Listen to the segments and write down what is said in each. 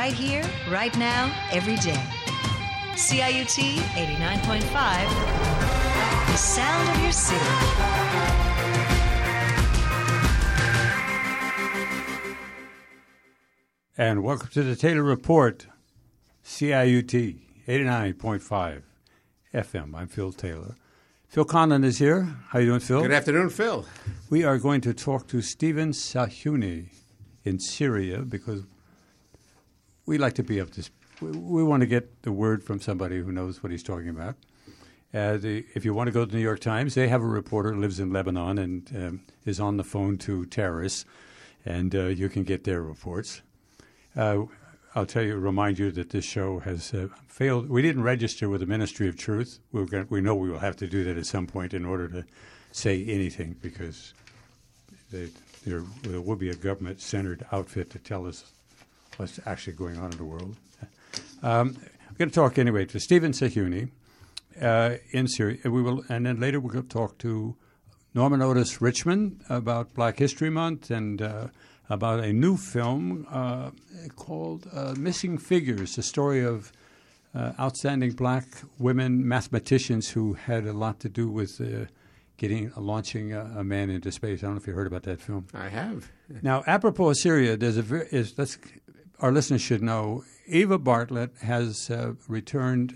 right here, right now, every day. CIUT 89.5, the sound of your city. And welcome to the Taylor Report, CIUT 89.5 FM. I'm Phil Taylor. Phil Conlon is here. How you doing, Phil? Good afternoon, Phil. We are going to talk to Stephen Sahyouni in Syria because we like to be up to. We want to get the word from somebody who knows what he's talking about. If you want to go to the New York Times, they have a reporter who lives in Lebanon and is on the phone to terrorists, and you can get their reports. I'll remind you that this show has failed. We didn't register with the Ministry of Truth. We know we will have to do that at some point in order to say anything because there will be a government-centered outfit to tell us what's actually going on in the world. I'm going to talk anyway to Stephen Sahyouni in Syria. And then later we're going to talk to Norman Otis Richmond about Black History Month and about a new film called Missing Figures, the story of outstanding black women mathematicians who had a lot to do with launching a man into space. I don't know if you heard about that film. I have. Now, apropos of Syria, our listeners should know, Eva Bartlett has returned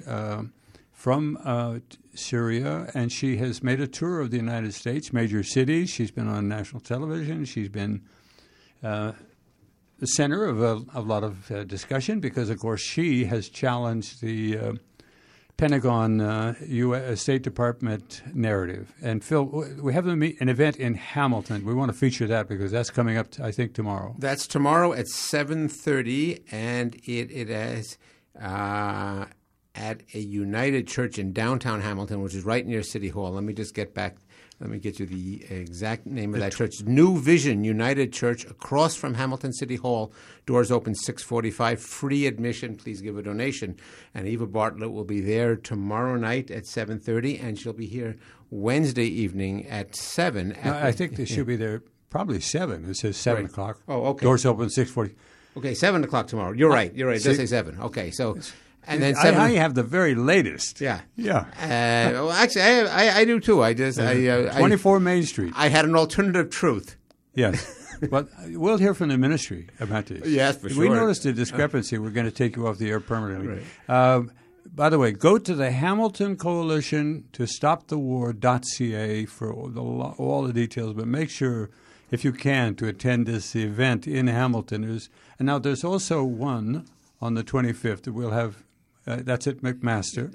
from Syria, and she has made a tour of the United States, major cities. She's been on national television. She's been the center of a lot of discussion because, of course, she has challenged the Pentagon U.S. State Department narrative. And, Phil, we have an event in Hamilton. We want to feature that because that's coming up, I think, tomorrow. That's tomorrow at 7:30, and it is at a United Church in downtown Hamilton, which is right near City Hall. Let me just get back. Let me get you the exact name of that church. New Vision United Church across from Hamilton City Hall. Doors open 6:45. Free admission. Please give a donation. And Eva Bartlett will be there tomorrow night at 7:30, and she'll be here Wednesday evening at 7. I think they should be there probably 7. It says 7 o'clock. Oh, okay. Doors open 6:40. Okay, 7 o'clock tomorrow. You're right. You're right. It does say 7. Okay, so... And then I have the very latest. Yeah. Yeah. Well, actually, I do too. 24 Main Street. I had an alternative truth. Yes. But we'll hear from the ministry about this. Yes, for sure. We noticed a discrepancy. We're going to take you off the air permanently. Right. By the way, go to the Hamilton Coalition to Stop the War.ca for all the details. But make sure, if you can, to attend this event in Hamilton. There's also one on the 25th that we'll have. That's at McMaster.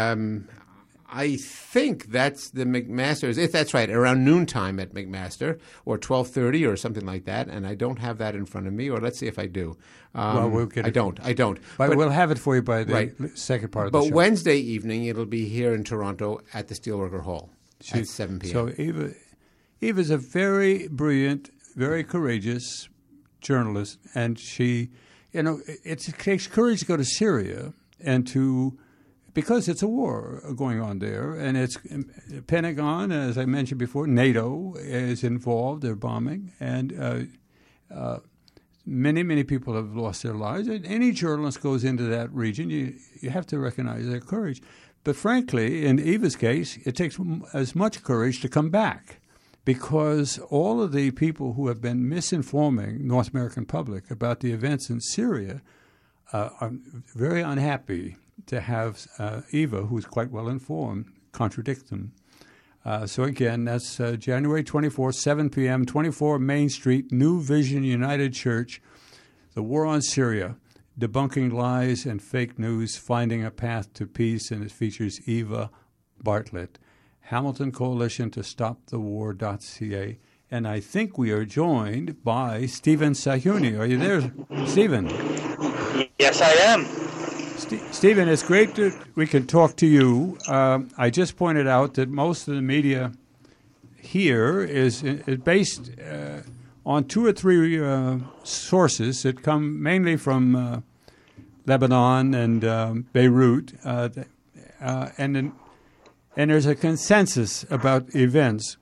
I think that's the McMaster's. If that's right, around noontime at McMaster or 12:30 or something like that. And I don't have that in front of me. Or let's see if I do. We'll get it. I don't. But we'll have it for you by the second part of the show. But Wednesday evening, it'll be here in Toronto at the Steelworker Hall at 7 p.m. So Eva's a very brilliant, very courageous journalist, and she, it takes courage to go to Syria. And because it's a war going on there, and it's Pentagon, as I mentioned before, NATO is involved. They're bombing, and many people have lost their lives. And any journalist goes into that region, you have to recognize their courage. But frankly, in Eva's case, it takes as much courage to come back, because all of the people who have been misinforming North American public about the events in Syria are very unhappy to have Eva, who's quite well informed, contradict them. So again, that's January 24th, 7 p.m., 24 Main Street, New Vision United Church, The War on Syria, Debunking Lies and Fake News, Finding a Path to Peace, and it features Eva Bartlett. Hamilton Coalition to Stop the War.ca. And I think we are joined by Stephen Sahyouni. Are you there, Stephen? Yes, I am. Stephen, it's great that we can talk to you. I just pointed out that most of the media here is based on 2 or 3 sources that come mainly from Lebanon and Beirut, and there's a consensus about events.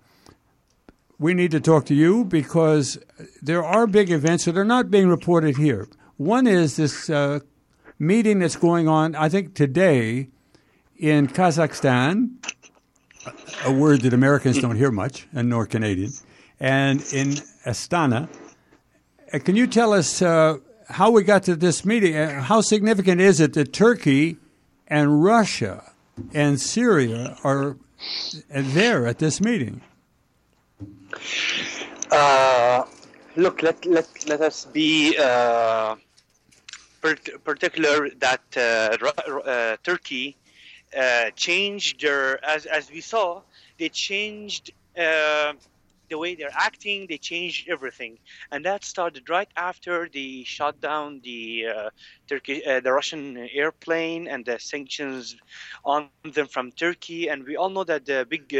We need to talk to you because there are big events that are not being reported here. One is this meeting that's going on, I think, today in Kazakhstan, a word that Americans don't hear much, and nor Canadians, and in Astana. Can you tell us how we got to this meeting? How significant is it that Turkey and Russia and Syria are there at this meeting? Look, let us be particular that Turkey changed their, as we saw, they changed the way they're acting. They changed everything, and that started right after they shot down the Russian airplane and the sanctions on them from Turkey. And we all know that the big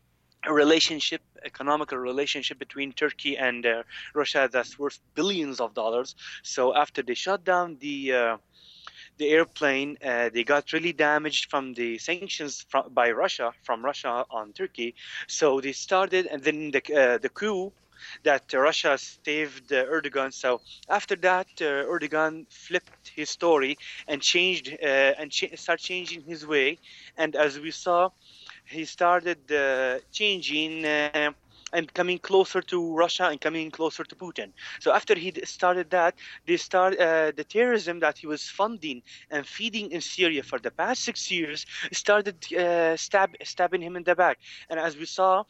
economical relationship between Turkey and Russia that's worth billions of dollars. So after they shut down the airplane, they got really damaged from the sanctions from Russia on Turkey. So they started, and then the coup that Russia saved Erdogan. So after that, Erdogan flipped his story and changed started changing his way. And as we saw, he started changing and coming closer to Russia and coming closer to Putin. So after he started that, the terrorism that he was funding and feeding in Syria for the past 6 years started stabbing him in the back. And as we saw,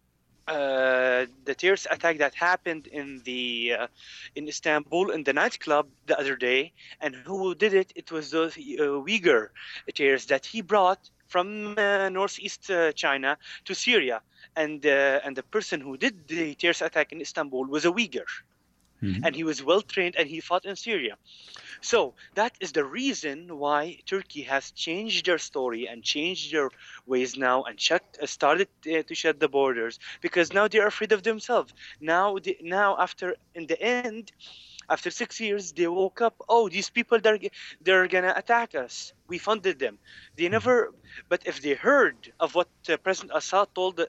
the terrorist attack that happened in Istanbul in the nightclub the other day, and who did it? It was those Uyghur terrorists that he brought from northeast China to Syria, and the person who did the terrorist attack in Istanbul was a Uyghur, and he was well trained and he fought in Syria. So that is the reason why Turkey has changed their story and changed their ways now and started to shut the borders, because now they are afraid of themselves. Now in the end, after 6 years, they woke up. Oh, these people, they're gonna attack us. We funded them. They never. But if they heard of what President Assad told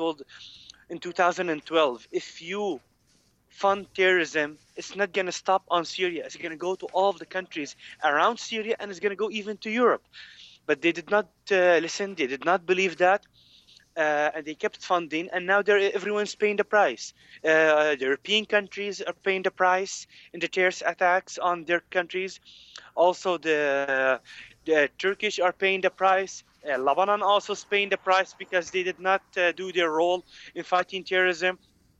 in 2012, if you fund terrorism, it's not gonna stop on Syria. It's gonna go to all of the countries around Syria, and it's gonna go even to Europe. But they did not listen. They did not believe that. And they kept funding, and now everyone's paying the price. The European countries are paying the price in the terrorist attacks on their countries. Also, the Turkish are paying the price. Lebanon also is paying the price because they did not do their role in fighting terrorism.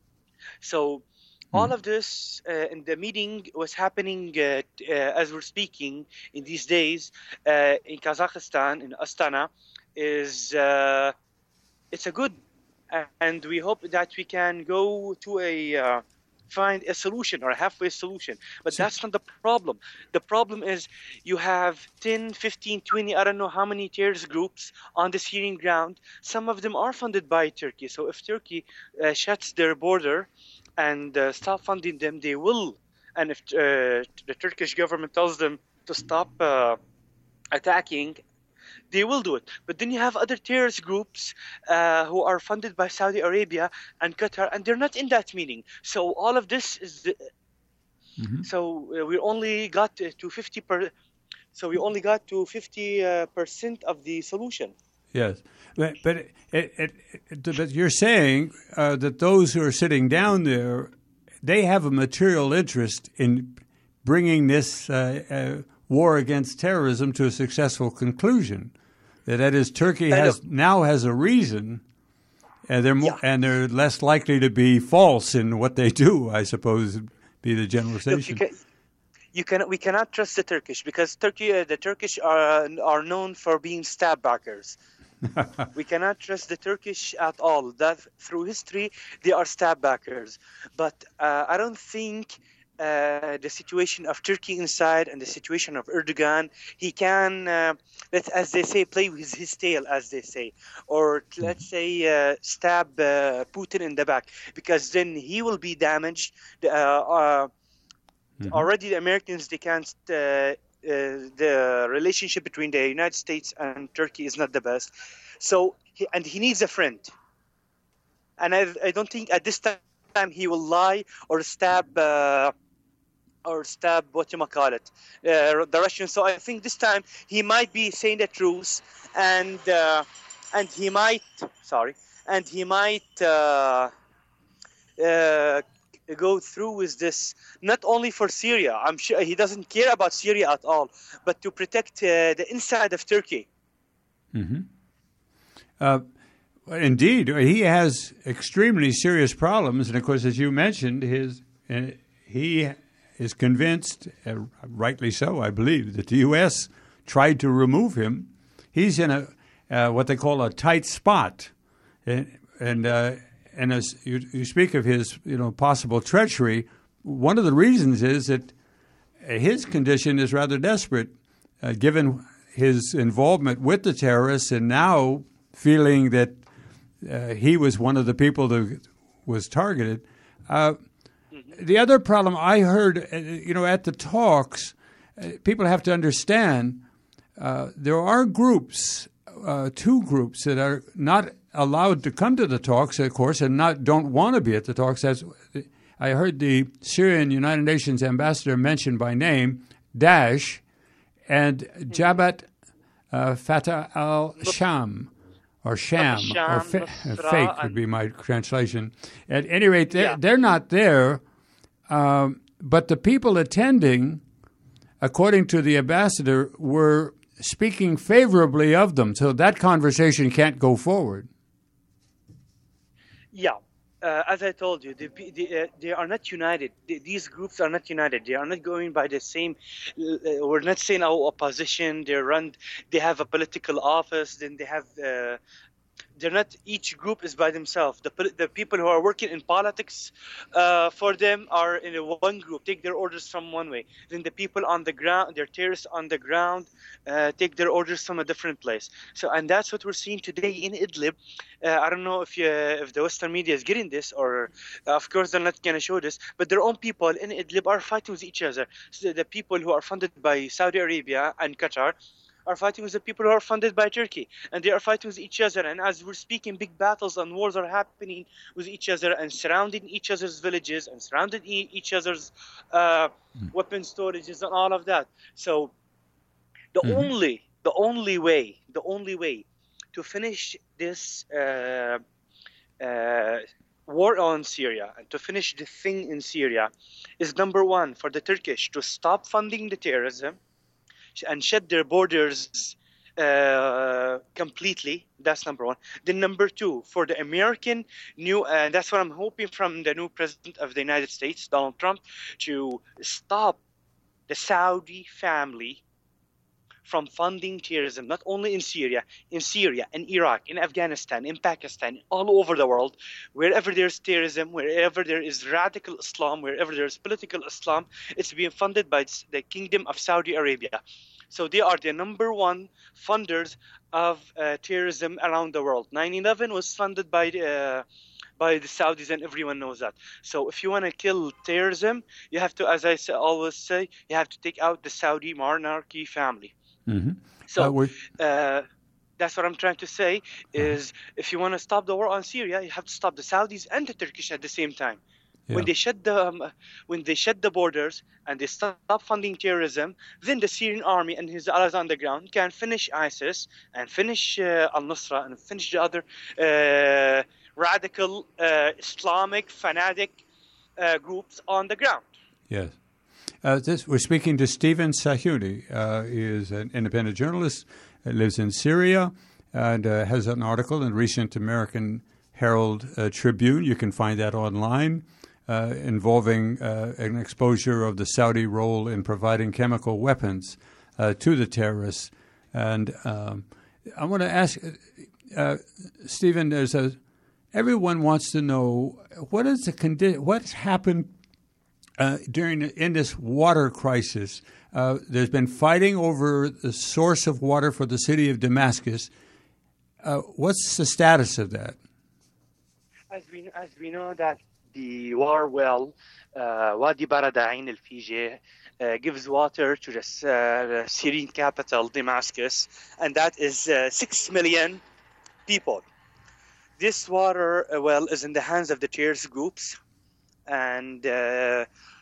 So all of this in the meeting was happening as we're speaking in these days in Kazakhstan, in Astana, is... it's a good, and we hope that we can go to find a solution or a halfway solution. But that's not the problem. The problem is you have 10, 15, 20, I don't know how many terrorist groups on the Syrian ground. Some of them are funded by Turkey. So if Turkey shuts their border and stop funding them, they will. And if the Turkish government tells them to stop attacking, they will do it. But then you have other terrorist groups who are funded by Saudi Arabia and Qatar, and they're not in that meeting. So all of this is so we only got to 50%. So we only got to 50% of the solution. Yes, but you're saying that those who are sitting down there, they have a material interest in bringing this war against terrorism to a successful conclusion. That is, Turkey now has a reason, and they're less likely to be false in what they do, I suppose, would be the generalization. Look, we cannot trust the Turkish, because the Turkish are known for being stab backers. We cannot trust the Turkish at all. That through history they are stab backers. But I don't think the situation of Turkey inside and the situation of Erdogan, he can, as they say, play with his tail, as they say, or let's say stab Putin in the back, because then he will be damaged. Already the Americans, they can't. The relationship between the United States and Turkey is not the best. So he needs a friend, and I don't think at this time he will lie or stab or stab the Russians. So I think this time he might be saying the truth, and he might go through with this, not only for Syria. I'm sure he doesn't care about Syria at all, but to protect the inside of Turkey. Indeed, he has extremely serious problems, and of course, as you mentioned, he is convinced, rightly so, I believe, that the U.S. tried to remove him. He's in a what they call a tight spot, and as you speak of his possible treachery, one of the reasons is that his condition is rather desperate, given his involvement with the terrorists, and now feeling that he was one of the people that was targeted. The other problem I heard, at the talks, people have to understand there are groups, two groups that are not allowed to come to the talks, of course, and don't want to be at the talks. I heard the Syrian United Nations ambassador mentioned by name, Daesh, and Jabhat Fatah al-Sham, or Sham, or Fake would be my translation. At any rate, they're not there, but the people attending, according to the ambassador, were speaking favorably of them, so that conversation can't go forward. Yeah. As I told you, they are not united. These groups are not united. They are not going by the same. We're not saying our opposition. They have a political office. Then they have. They're not. Each group is by themselves. The people who are working in politics, for them, are in one group. Take their orders from one way. Then the people on the ground, their terrorists on the ground, take their orders from a different place. So, and that's what we're seeing today in Idlib. I don't know if the Western media is getting this, or of course they're not going to show this. But their own people in Idlib are fighting with each other. So the people who are funded by Saudi Arabia and Qatar are fighting with the people who are funded by Turkey, and they are fighting with each other. And as we're speaking, big battles and wars are happening with each other and surrounding each other's villages and surrounding each other's weapon storages and all of that. So the only way to finish this war on Syria and to finish the thing in Syria is, number one, for the Turkish to stop funding the terrorism and shut their borders completely. That's number one. Then number two, for the American that's what I'm hoping from the new president of the United States, Donald Trump, to stop the Saudi family from funding terrorism, not only in Syria, in Iraq, in Afghanistan, in Pakistan, all over the world. Wherever there's terrorism, wherever there is radical Islam, wherever there's political Islam, it's being funded by the Kingdom of Saudi Arabia. So they are the number one funders of terrorism around the world. 9/11 was funded by the Saudis, and everyone knows that. So if you want to kill terrorism, you have to, as I always say, you have to take out the Saudi monarchy family. Mm-hmm. So that's what I'm trying to say is, if you want to stop the war on Syria, you have to stop the Saudis and the Turkish at the same time. Yeah. When they shut the borders and they stop funding terrorism, then the Syrian army and his allies on the ground can finish ISIS and finish al-Nusra and finish the other radical Islamic fanatic groups on the ground. Yes. We're speaking to Stephen Sahyouni. He is an independent journalist, lives in Syria, and has an article in the recent American Herald Tribune. You can find that online, involving an exposure of the Saudi role in providing chemical weapons to the terrorists. And I want to ask, Stephen, everyone wants to know what's happened in this water crisis. There's been fighting over the source of water for the city of Damascus. What's the status of that? As we know that the water well, Wadi Barada Ain al-Fijeh, gives water to the Syrian capital, Damascus, and that is 6 million people. This water well is in the hands of the terrorist groups, and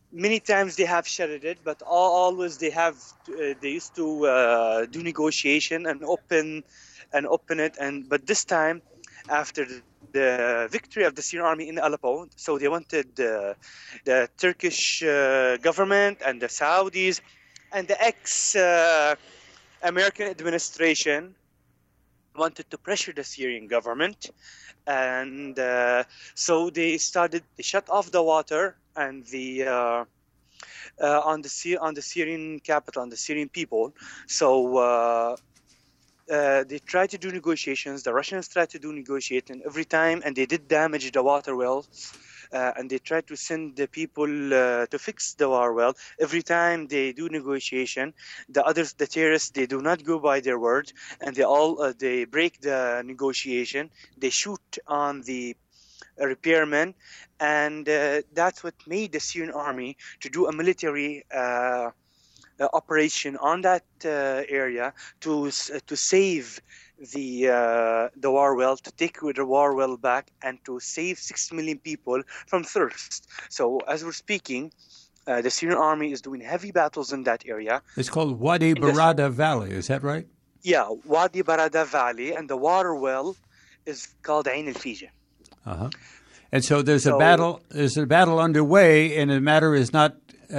Many times they have shuttered it, but always they have. They used to do negotiation and open it. But this time, after the victory of the Syrian army in Aleppo, so they wanted the Turkish government and the Saudis and the ex-American administration wanted to pressure the Syrian government, and so they shut off the water and the on the Syrian capital, on the Syrian people. So they tried to do negotiations. The Russians tried to do negotiating every time, and they did damage the water wells. And they tried to send the people to fix the water well. Every time they do negotiation, the terrorists, they do not go by their word, and they break the negotiation. They shoot on the repairmen, and that's what made the Syrian army to do a military operation on that area to save the war well, to take the war well back, and to save 6 million people from thirst. So as we're speaking, the Syrian army is doing heavy battles in that area. It's called Wadi Barada Valley, is that right? Yeah, Wadi Barada Valley, and the water well is called Ain al-Fija. Uh-huh. And so there's a battle underway, and the matter is not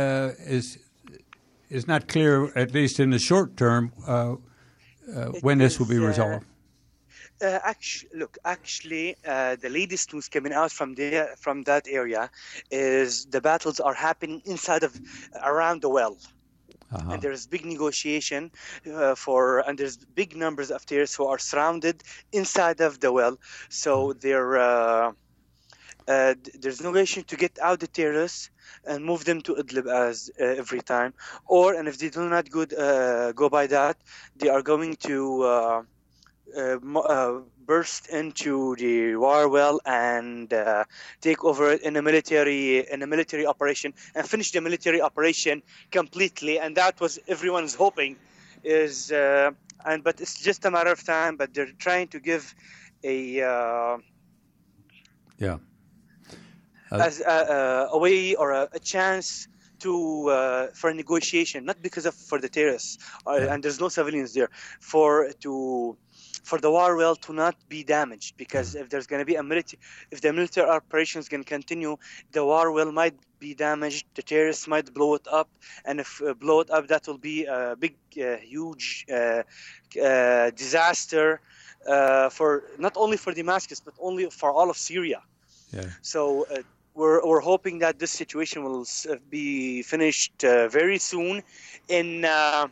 clear, at least in the short term, when this will be resolved. Actually, the latest news coming out from that area is the battles are happening around the well. Uh-huh. And there's big negotiation and there's big numbers of terrorists who are surrounded inside of the well. So there's negotiation to get out the terrorists and move them to Idlib as every time. And if they do not go by that, they are going to burst into the war well and take over it in a military operation and finish the military operation completely. And that was everyone's hoping but it's just a matter of time. But they're trying to give as a way or a chance for a negotiation, not for the terrorists, and there's no civilians there, for the war well to not be damaged, because if there's going to be if the military operations can continue, the war well might be damaged, the terrorists might blow it up, and if blow it up, that will be a big, huge disaster for not only for Damascus but only for all of Syria. Yeah. So we're hoping that this situation will be finished very soon in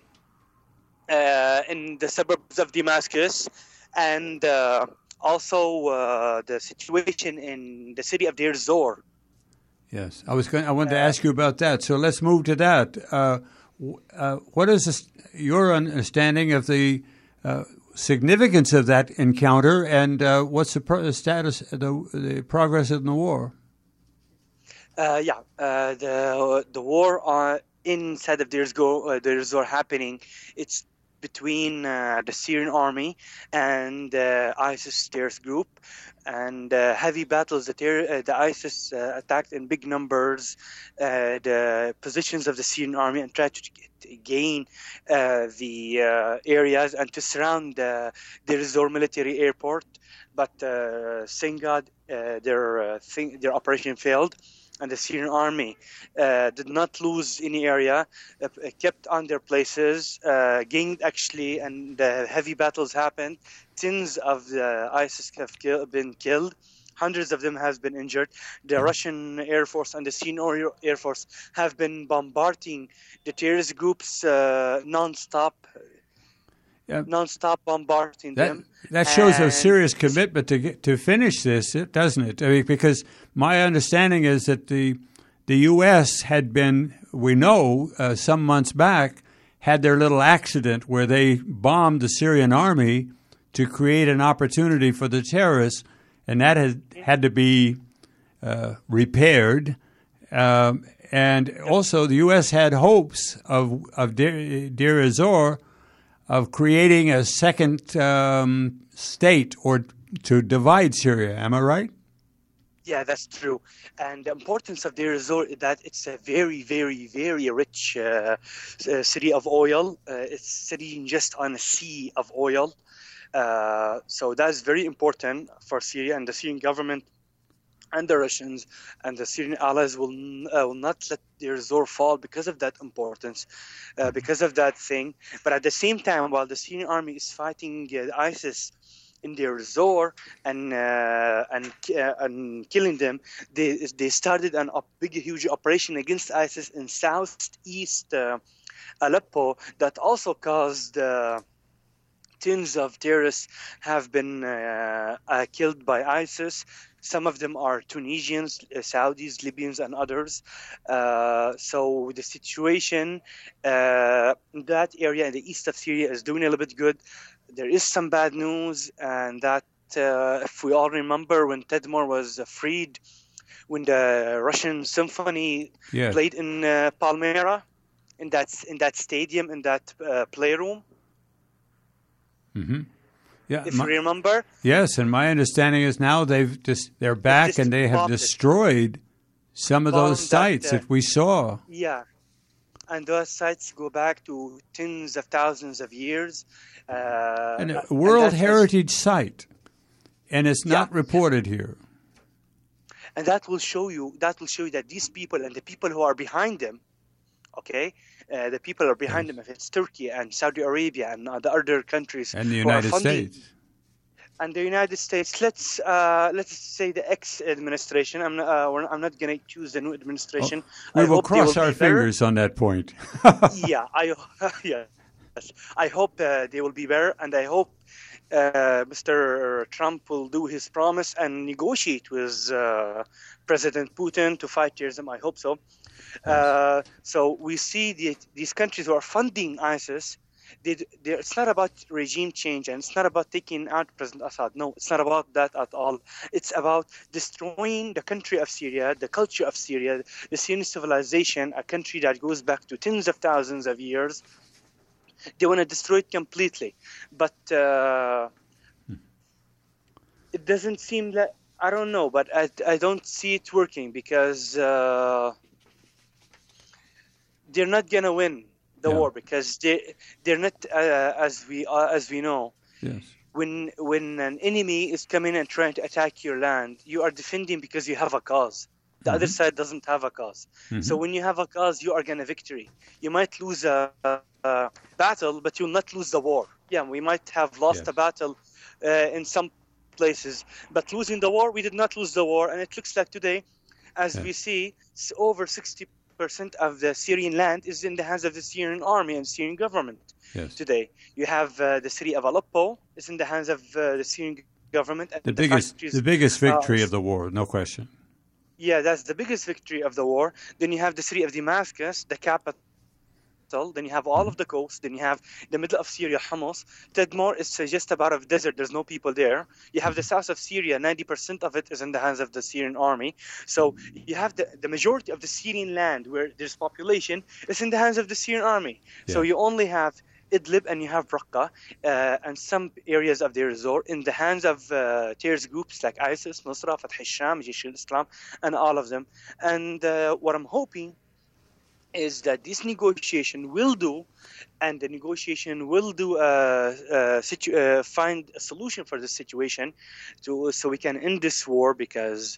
the suburbs of Damascus, and also the situation in the city of Deir Zor. Yes, I wanted to ask you about that. So let's move to that. What is your understanding of the significance of that encounter, and what's the status, the progress in the war? The war inside of Deir Zor happening. It's between the Syrian army and ISIS terrorist group, and heavy battles. The ISIS attacked in big numbers the positions of the Syrian army and tried to gain the areas and to surround the Deir Zor military airport. But thank God their operation failed. And the Syrian army did not lose any area, kept on their places, gained actually, and heavy battles happened. Tens of the ISIS have been killed. Hundreds of them have been injured. The Russian Air Force and the Syrian Air Force have been bombarding the terrorist groups non-stop bombarding them. That shows a serious commitment to finish this, doesn't it? I mean, because my understanding is that the U.S. had been, we know, some months back, had their little accident where they bombed the Syrian army to create an opportunity for the terrorists, and that had to be repaired. And also the U.S. had hopes of Deir ez-Zor of creating a second state or to divide Syria. Am I right? Yeah, that's true. And the importance of Deir ez-Zor is that it's a very, very, very rich city of oil. It's sitting just on a sea of oil. So that's very important for Syria, and the Syrian government and the Russians and the Syrian allies will not let Deir ez-Zor fall because of that importance, because of that thing. But at the same time, while the Syrian army is fighting ISIS in Deir ez-Zor and killing them, they started a huge operation against ISIS in southeast Aleppo that also caused tens of terrorists have been killed by ISIS. Some of them are Tunisians, Saudis, Libyans, and others. So the situation in that area in the east of Syria is doing a little bit good. There is some bad news, and that if we all remember when Tedmor was freed, when the Russian symphony played in Palmyra, in that stadium, in that playroom. Mm-hmm. Yeah, if you remember. Yes, and my understanding is now they're back and they have destroyed some of those sites that we saw. Yeah, and those sites go back to tens of thousands of years. And a World Heritage Site, and it's not reported here. And that will show you that these people and the people who are behind them, the people are behind them. If it's Turkey and Saudi Arabia and the other countries and the United States. And the United States, let's say the ex-administration. I'm not going to choose the new administration. We will cross our fingers on that point. I hope they will be better, and I hope Mr. Trump will do his promise and negotiate with President Putin to fight terrorism. I hope so. So we see these countries who are funding ISIS. It's not about regime change, and it's not about taking out President Assad. No, it's not about that at all. It's about destroying the country of Syria, the culture of Syria, the Syrian civilization, a country that goes back to tens of thousands of years. They want to destroy it completely. But it doesn't seem like, I don't know, but I don't see it working because they're not going to win the war, because they're not as we know. Yes. When an enemy is coming and trying to attack your land, you are defending because you have a cause. The other side doesn't have a cause. So when you have a cause, you are going to victory. You might lose a battle, but you'll not lose the war. Yeah, we might have lost a battle in some places, but losing the war, we did not lose the war. And it looks like today, as we see, over 60% of the Syrian land is in the hands of the Syrian army and Syrian government. Yes. Today, you have the city of Aleppo is in the hands of the Syrian government. And the biggest victory of the war, no question. Yeah, that's the biggest victory of the war. Then you have the city of Damascus, the capital. Then you have all of the coast. Then you have the middle of Syria, Homs. Tedmor is just about a desert. There's no people there. You have the south of Syria. 90% of it is in the hands of the Syrian army. So you have the majority of the Syrian land where there's population is in the hands of the Syrian army. Yeah. So you only have Idlib and you have Raqqa and some areas of Deir ez-Zor in the hands of terrorist groups like ISIS, Nusra, Fath al-Sham, Jaish al-Islam, and all of them. And what I'm hoping is that this negotiation will do, and the negotiation will do find a solution for this situation, so we can end this war, because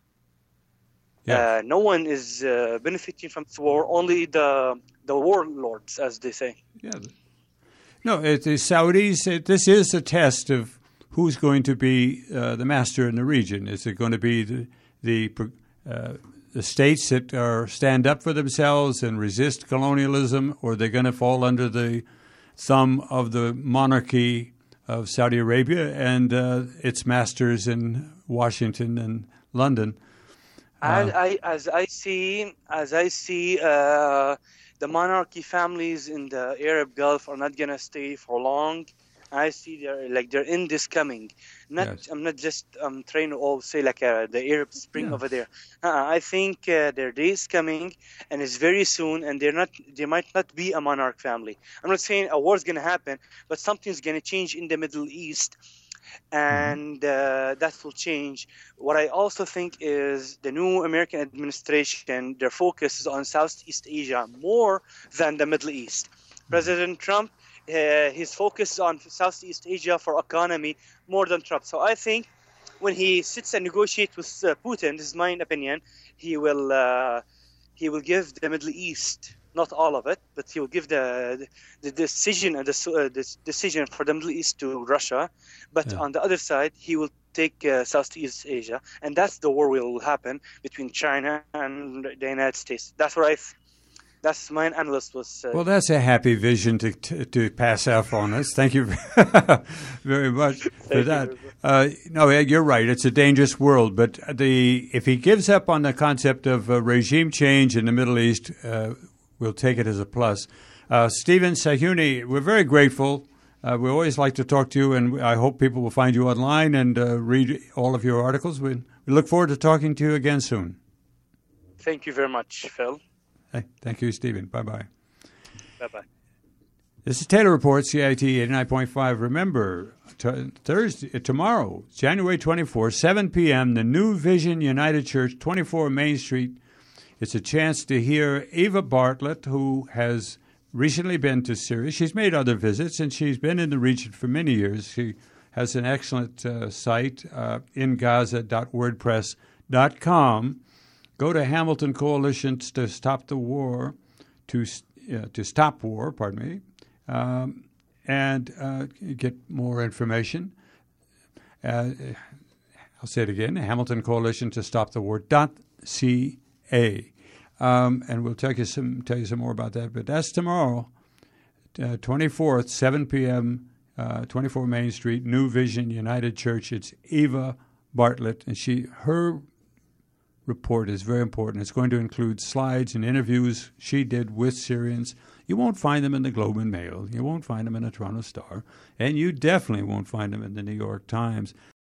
no one is benefiting from this war, only the warlords, as they say. Yeah. No, the Saudis, this is a test of who's going to be the master in the region. Is it going to be the states that stand up for themselves and resist colonialism, or they're going to fall under the thumb of the monarchy of Saudi Arabia and its masters in Washington and London? As I see, the monarchy families in the Arab Gulf are not going to stay for long. I see their end is coming. I'm not just trying to say like the Arab Spring over there. I think their day is coming, and it's very soon. And they might not be a monarch family. I'm not saying a war is going to happen, but something's going to change in the Middle East. and that will change. What I also think is the new American administration, their focus is on Southeast Asia more than the Middle East. President Trump, his focus is on Southeast Asia for economy more than Trump. So I think when he sits and negotiates with Putin, this is my opinion, he will give the Middle East, not all of it, but he will give the decision and the decision for the Middle East to Russia. But on the other side, he will take Southeast Asia, and that's the war will happen between China and the United States. That's what that's my analyst was. Well, that's a happy vision to pass off on us. Thank you very much for that. No, you're right. It's a dangerous world, but if he gives up on the concept of regime change in the Middle East, we'll take it as a plus. Stephen Sahyouni, we're very grateful. We always like to talk to you, and I hope people will find you online and read all of your articles. We look forward to talking to you again soon. Thank you very much, Phil. Hey, thank you, Stephen. Bye-bye. Bye-bye. This is Taylor Report, CIT 89.5. Remember, tomorrow, January 24, 7 p.m., the New Vision United Church, 24 Main Street. It's a chance to hear Eva Bartlett, who has recently been to Syria. She's made other visits, and she's been in the region for many years. She has an excellent site, ingaza.wordpress.com. Go to Hamilton Coalition to Stop the War, to stop war, and get more information. I'll say it again: Hamilton Coalition to Stop the War.ca, and we'll tell you some more about that. But that's tomorrow, 24th, 7 p.m., 24 Main Street, New Vision United Church. It's Eva Bartlett, and her report is very important. It's going to include slides and interviews she did with Syrians. You won't find them in the Globe and Mail. You won't find them in the Toronto Star. And you definitely won't find them in the New York Times.